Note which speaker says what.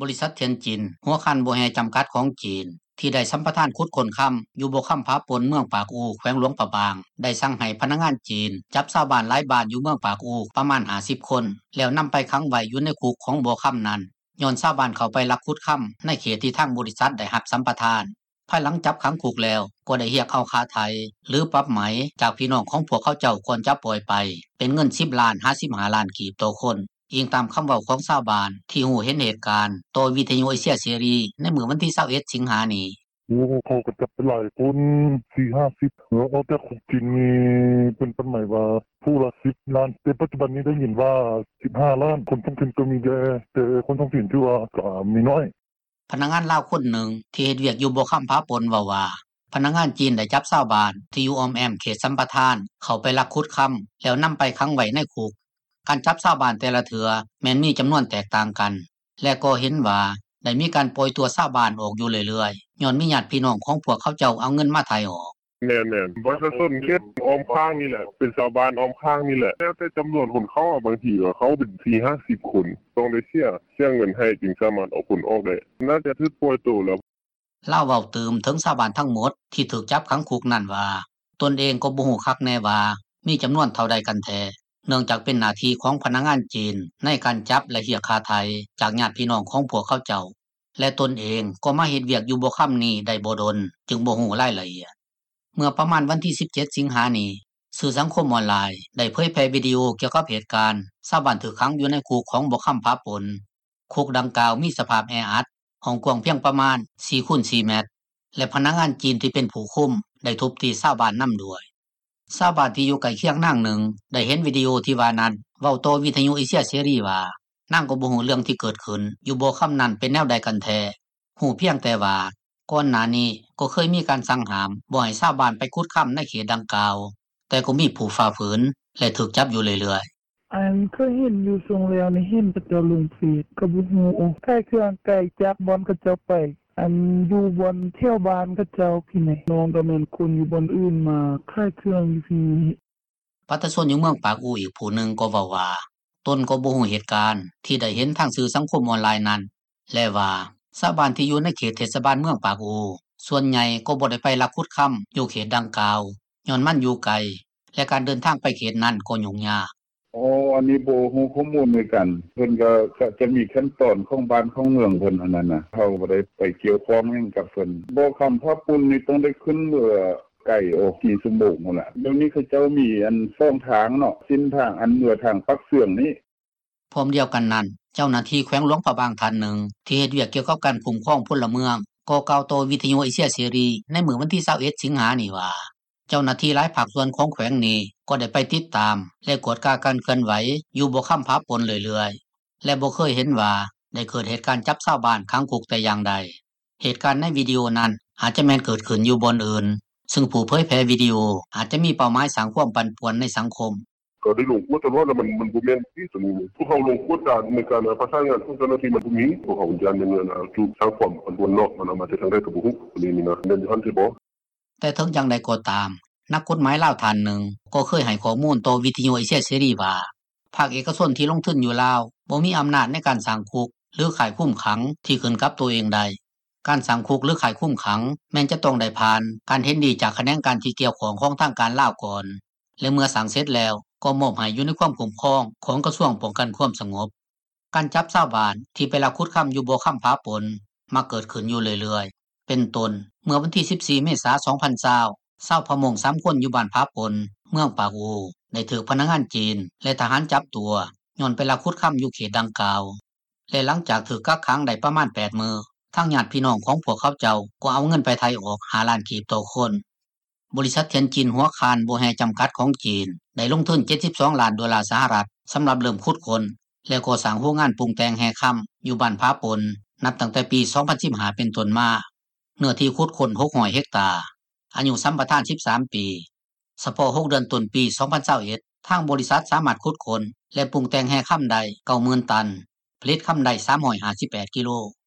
Speaker 1: บริษัทเทียนจินหัวคันโบแฮจำกัดของจีนที่ได้สัมปทานขุดค้นค่ำอยู่บ่ค่ำผาปนเมืองปากอูแขวงหลวงปะบางได้สั่งให้พนักงานจีนจับชาวบ้านหลายบ้านอยู่เมืองปากอูประมาณ50คนแล้วนำไปขังไว้อยู่ในคุกของบ่ค่ำนั้นย้อนชาวบ้านเข้าไปลักขุดค่ำในเขตที่ทางบริษัทได้รับสัมปทานภายหลังจับขังคุกแล้วก็ได้เรียกเอาค่าไถ่หรือปรับไหมจากพี่น้องของพวกเขาเจ้าควรจับปล่อยไปเป็นเงิน10ล้าน55ล้านกีบต่อคนอิงตามคำเว้าของชาวบ้านที่ฮู้เห็นเหตุการณ์โดยวิทยุเอเชียเสรีในมื้อวันที่21สิงหาคมนี้
Speaker 2: เขาก็จับไปหลายคน4-50แล้วเอาแต่คุกกินมีเป็นปัญหาว่าผู้ละ10ล้านแต่ปัจจุบันนี้ได้ยินว่า15ล้านคนท้องถิ่นก็มีแต่คนท้องถิ่นที่ว่าก็มีน้อย
Speaker 1: พนักงานลาวคนหนึ่งที่เฮ็ดเวียกอยู่บ่ค่ำผาปนว่าพนักงานจีนได้จับชาวบ้านที่อยู่อ้อมแอมเขตสัมปทานเข้าไปลักขุดค่ำแล้วนำไปขังไว้ในคุกการจับชาวบ้านแต่ละเทื่อแม้นมีจำนวนแตกต่างกันและก็เห็นว่าได้มีการปล่อยตัวชาวบ้านออกอยู่เรื่อยๆย้อนมีญาติพี่น้องของพวกเขาเจ้าเอาเงินมาไถ่ออก
Speaker 2: แม่นๆประชาชนเขตอ้อมข้างนี่แหละเป็นชาวบ้านอ้อมข้างนี่แหละแล้วแต่จำนวนคนเข้าบางทีก็เขาเป็น4-50คนต้องได้เสียเงินให้จึงสามารถเอาคนออกได้น่าจะถูกปล่อยตัวแล้ว
Speaker 1: เล่าเว้าตืมถึงชาวบ้านทั้งหมดที่ถูกจับขังคุกนั่นว่าตนเองก็บ่ฮู้คักแน่ว่ามีจำนวนเท่าใดกันแท้เนื่องจากเป็นหน้าที่ของพนักงานจีนในการจับและเรียกค่าไถ่จากญาติพี่น้องของพวกเขาเจ้าและตนเองก็มาเฮ็ดเวียกอยู่บ่ค่ำนี้ได้บ่ดนจึงบ่ฮู้รายละเอียดเมื่อประมาณวันที่17สิงหาคมนี้สื่อสังคมออนไลน์ได้เผยแพร่วิดีโอเกี่ยวกับเหตุการณ์ชาวบ้านถูกขังอยู่ในคุกของบ่ค่ำผาปนคุกดังกล่าวมีสภาพแออัดห้องกว้างเพียงประมาณ 4x4 เมตรและพนักงานจีนที่เป็นผู้คุมได้ทุบตีชาวบ้านนำด้วยชาวบ้านที่อยู่ใกล้เคียงนางหนึ่งได้เห็นวิดีโอที่ว่านั้นเว้าต่อวิทยุเอเชียเสรีว่านางก็บ่ฮู้เรื่องที่เกิดขึ้นอยู่บ่ค่ำนั้นเป็นแนวใดกันแท้ฮู้เพียงแต่ว่าก่อนหน้านี้ก็เคยมีการสั่งห้ามบ่ให้ชาวบ้านไปขุดค่ำในเขตดังกล่าวแต่ก็มีผู้ฝ่าฝืนและถูกจับอยู่เรื่อย
Speaker 3: ๆเคยเห็นอยู่ช่วงแล้วนี่เห็นเขาเจ้าลงเฟซก็บ่ฮู้ใกล้เครื่องไกลจากบ่อนเขาเจ้าไปอยู่บนเที่ยวบ้านเขาเจ้าพี่นี่น้องก็แม่นคนอยู่บนอื่นมาค่ายเครื่องอยู่พี่
Speaker 1: ประชาชนอยู่เมืองปากอูอีกผู้หนึ่งก็เว้าว่าตนก็บ่ฮู้เหตุการณ์ที่ได้เห็นทางสื่อสังคมออนไลน์นั้นและว่าชาวบ้านที่อยู่ในเขตเทศบาลเมืองปากอูส่วนใหญ่ก็บ่ได้ไปลักขุดค่ำอยู่เขตดังกล่าวย้อนมันอยู่ไกลและการเดินทางไปเขตนั้นก็ยุ่งยาก
Speaker 4: อันนี้บ่ฮู้ข้อมูลเหมือนกันเพิ่นก็จะมีขั้นตอนของบ้านของเมืองเพิ่นอันนั้นน่ะเฮาบ่ได้ไปเกี่ยวข้องหยังกับเพิ่นบ่คำพระปุณนี่ต้องได้ขึ้นเมื่อไก่กี่ชั่วโมงนั่นล่ะเดี๋ยวนี้เขาเจ้ามี2ทางเนาะสิ้นทางเมื่อทางปักเสื่องนี้
Speaker 1: พร้อมเดียวกันนั้นเจ้าหน้าที่แขวงหลวงพระบางท่านหนึ่งที่เฮ็ดเวียกเกี่ยวกับการคุ้มครองพลเมืองก็กล่าวต่อวิทยุเอเชียเสรีในมื้อวันที่21สิงหาคมนี้ว่าเจ้าหน้าที่หลายภาคส่วนของแขวงนี้ก็ได้ไปติดตามและกวดกาการเคลื่อนไหวอยู่บ่ค่ำผาปนเรื่อยๆและบ่เคยเห็นว่าได้เกิดเหตุการณ์จับชาวบ้านขังคุกแต่อย่างใดเหตุการณ์ในวิดีโอนั้นอาจจะแม่นเกิดขึ้นอยู่บนอื่นซึ่งผู้เผยแพร่วิดีโออาจจะมีเป้าหมายสร้างความปั่นป่วนในสังคม
Speaker 2: ก็ได้ลงว่าแต่ว่ามันบ่แม่นที่สนุนพวกเขาลงโคตรการในการประสานงานของเจ้าหน้าที่มันบ่มีพวกเขายันเงินจุสร้างความปั่นป่วนเนาะมันเอามาจากทางใดก็บ่ฮู้นี่นะแม่นอยู่หั่นสิบ่
Speaker 1: แต่ถึงอย่างใดก็ตามนักกฎหมายลาวท่านหนึ่งก็เคยให้ข้อมูลต่อวิทยุเอเชียเสรีว่าภาคเอกชนที่ลงทุนอยู่ลาวบ่มีอำนาจในการสร้างคุกหรือข่ายคุมขังที่ขึ้นกับตัวเองได้การสร้างคุกหรือข่ายคุมขังแม้นจะต้องได้ผ่านการเห็นดีจากแขนงการที่เกี่ยวข้องของทางการลาวก่อนและเมื่อสร้างเสร็จแล้วก็มอบให้อยู่ในความคุ้มครองของกระทรวงป้องกันความสงบการจับชาวบ้านที่ไปลักขุดค่ำอยู่บ่ค่ำผาปนมาเกิดขึ้นอยู่เรื่อยๆเป็นต้นเมื่อวันที่14เมษายน2020ชาวพะมง3คนอยู่บ้านผาปนเมืองปากอูได้ถูกพนักงานจีนและทหารจับตัวย้อนไปลักขุดค่ำอยู่เขตดังกล่าวและหลังจากถูกกักขังได้ประมาณ8มื้อทางญาติพี่น้องของพวกเขาเจ้าก็เอาเงินไปไถ่ออก5ล้านกีบต่อคนบริษัทเทียนจินหัวคานโบแฮจำกัดของจีนได้ลงทุน$72 ล้านสหรัฐสำหรับเริ่มขุดค้นและก่อสร้างโรงงานปรุงแต่งแห่ค่ำอยู่บ้านผาปนนับตั้งแต่ปี2015เป็นต้นมาเนื้อที่ขุดค้น600เฮกตาร์อายุสัมปทาน13ปีเฉพาะ6เดือนต้นปี2021ทางบริษัทสามารถขุดค้นและปรุงแต่งแห่ค่ำได้ 90,000 ตันผลิตค่ำได้358กิโล